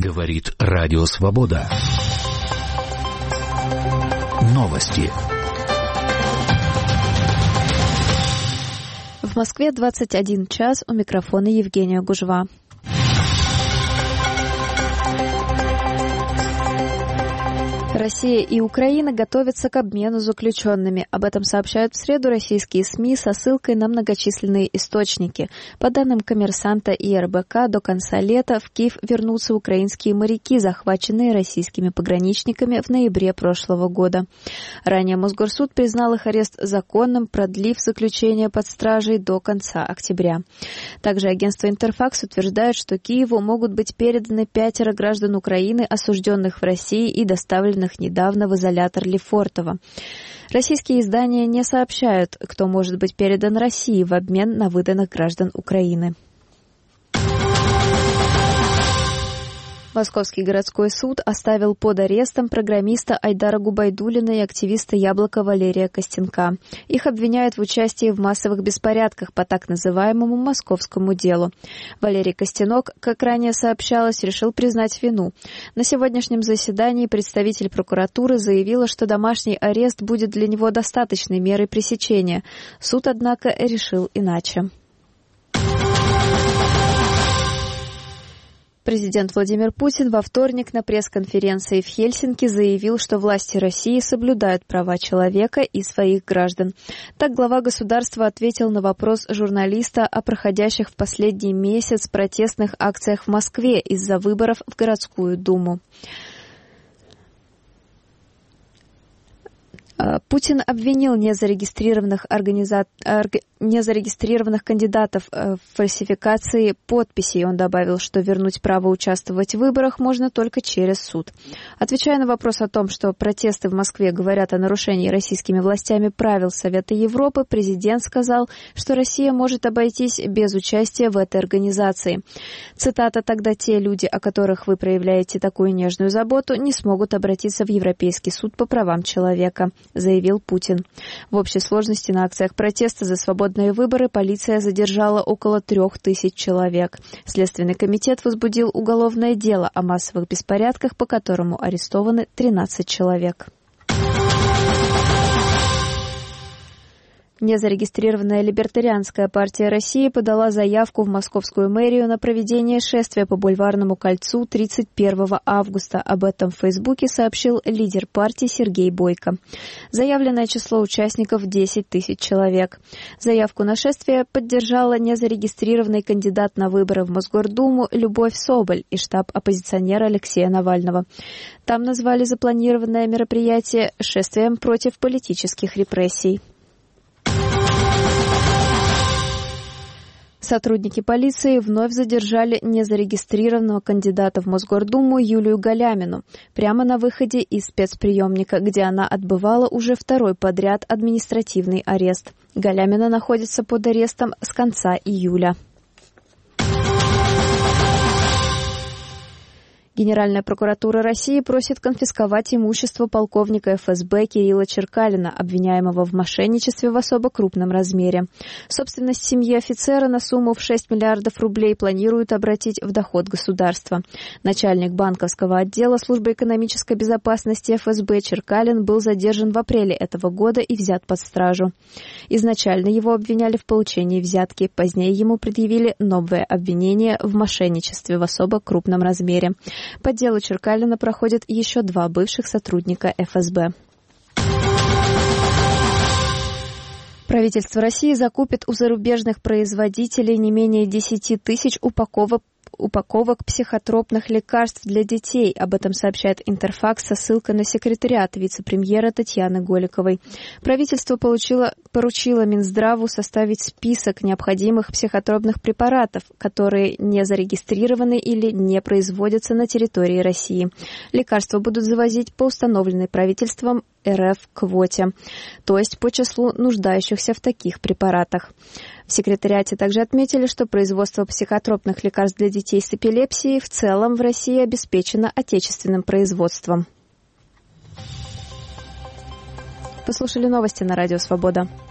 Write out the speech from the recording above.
Говорит Радио Свобода. Новости. В Москве 21 час, у микрофона Евгения Гужва. Россия и Украина готовятся к обмену заключенными. Об этом сообщают в среду российские СМИ со ссылкой на многочисленные источники. По данным «Коммерсанта» и РБК, до конца лета в Киев вернутся украинские моряки, захваченные российскими пограничниками в ноябре прошлого года. Ранее Мосгорсуд признал их арест законным, продлив заключение под стражей до конца октября. Также агентство «Интерфакс» утверждает, что Киеву могут быть переданы 5 граждан Украины, осужденных в России и доставленных недавно в изолятор Лефортово. Российские издания не сообщают, кто может быть передан России в обмен на выданных граждан Украины. Московский городской суд оставил под арестом программиста Айдара Губайдуллина и активиста «Яблоко» Валерия Костенка. Их обвиняют в участии в массовых беспорядках по так называемому московскому делу. Валерий Костенок, как ранее сообщалось, решил признать вину. На сегодняшнем заседании представитель прокуратуры заявила, что домашний арест будет для него достаточной мерой пресечения. Суд, однако, решил иначе. Президент Владимир Путин во вторник на пресс-конференции в Хельсинки заявил, что власти России соблюдают права человека и своих граждан. Так глава государства ответил на вопрос журналиста о проходящих в последний месяц протестных акциях в Москве из-за выборов в городскую думу. Путин обвинил незарегистрированных кандидатов в фальсификации подписей. Он добавил, что вернуть право участвовать в выборах можно только через суд. Отвечая на вопрос о том, что протесты в Москве говорят о нарушении российскими властями правил Совета Европы, президент сказал, что Россия может обойтись без участия в этой организации. Цитата: «Тогда те люди, о которых вы проявляете такую нежную заботу, не смогут обратиться в Европейский суд по правам человека», заявил Путин. В общей сложности на акциях протеста за свободные выборы полиция задержала около 3000 человек. Следственный комитет возбудил уголовное дело о массовых беспорядках, по которому арестованы 13 человек. Незарегистрированная Либертарианская партия России подала заявку в Московскую мэрию на проведение шествия по Бульварному кольцу 31 августа. Об этом в Фейсбуке сообщил лидер партии Сергей Бойко. Заявленное число участников 10 тысяч человек. Заявку на шествие поддержала незарегистрированный кандидат на выборы в Мосгордуму Любовь Соболь и штаб оппозиционера Алексея Навального. Там назвали запланированное мероприятие шествием против политических репрессий. Сотрудники полиции вновь задержали незарегистрированного кандидата в Мосгордуму Юлию Галямину прямо на выходе из спецприемника, где она отбывала уже второй подряд административный арест. Галямина находится под арестом с конца июля. Генеральная прокуратура России просит конфисковать имущество полковника ФСБ Кирилла Черкалина, обвиняемого в мошенничестве в особо крупном размере. Собственность семьи офицера на сумму в 6 миллиардов рублей планируют обратить в доход государства. Начальник банковского отдела Службы экономической безопасности ФСБ Черкалин был задержан в апреле этого года и взят под стражу. Изначально его обвиняли в получении взятки, позднее ему предъявили новое обвинение в мошенничестве в особо крупном размере. По делу Черкалина проходят еще 2 бывших сотрудника ФСБ. Правительство России закупит у зарубежных производителей не менее 10 тысяч упаковок психотропных лекарств для детей. Об этом сообщает Интерфакс со ссылкой на секретариат вице-премьера Татьяны Голиковой. Правительство поручило Минздраву составить список необходимых психотропных препаратов, которые не зарегистрированы или не производятся на территории России. Лекарства будут завозить по установленной правительством РФ квоте, то есть по числу нуждающихся в таких препаратах. В секретариате также отметили, что производство психотропных лекарств для детей с эпилепсией в целом в России обеспечено отечественным производством. Вы слушали новости на Радио Свобода.